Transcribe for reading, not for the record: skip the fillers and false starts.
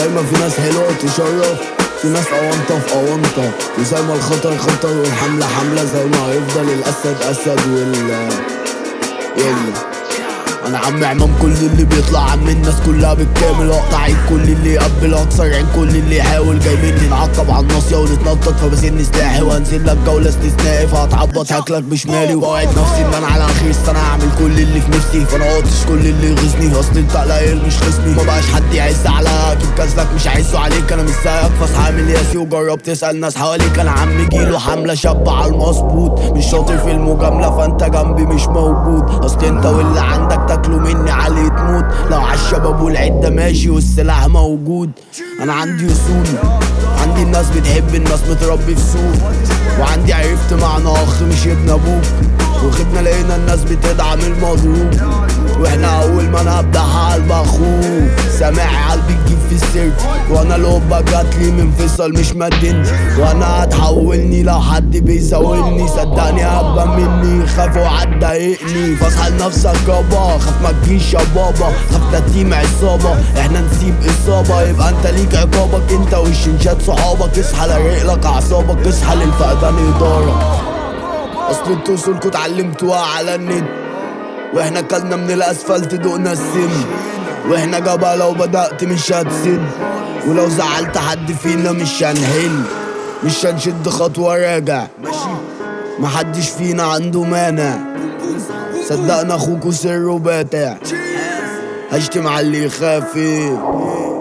زي ما في ناس حلوة تشرف، في ناس أونطة في أونطة، وزي ما الخطر خطر والحملة حملة، زي ما هيفضل الأسد أسد يلا. انا عم عمام كل اللي بيطلع عم الناس كلها بالكامل، اقطع عيد كل اللي يقبل، اكسر عين كل اللي يحاول، جاي مني نعقب على الناصيه ونتنطط، فبسن سلاحي وهنزل لك جوله استثنائي، فهتعبط هاكلك بشمالي، وبوعد نفسي ان انا على اخر السنه هعمل كل اللي في نفسي، فانا قاطش كل اللي يغيظني، اصل انت قليل مش خصمي، ما بقاش حد يعز على اكيد كسلك مش عايزه عليك، انا مش زيك فاصحى ياسي وجرب تسال ناس حواليك، انا عم جيله حمله شاب على المظبوط، مش شاطر في المجامله فانت جنبي مش موجود، اصل انت واللي عندك تاكلوا مني علي تموت، لو عالشباب والعده ماشي والسلاح موجود، انا عندي اصول، عندي الناس بتحب الناس متربي في سوق، وعندي عرفت معنى اخ مش ابن ابوك، وخدنا لقينا الناس بتدعم المضروب، واحنا اول ما نبدأها قلب اخوك، سامع قلبي تجيب في السيرك، وانا القبة جاتلي من فيصل مش مدينتي، وانا هتحولني لو حد بيزاولني، صدقني هبقى مني خافوا هتضايقني، فاصحى لنفسك يابا، خاف ما تجيش يا بابا، خاف ده تيم عصابة، احنا نسيب اصابة، يبقى انت ليك عقابك انت والشنشات صحابك، اصحى لرقلك اعصابك، اصحى للفقدان ادارة، اصل انتوا اصولكوا اتعلمتوها على النت، واحنا كلنا من الاسفلت دقنا السم، واحنا جبا لو بدأت مش هتسد، ولو زعلت حد فينا مش هنحل، مش هنشد خطوة راجع، محدش فينا عنده مانع، صدقنا اخوكوا سره باتع، هشتم على اللي يخاف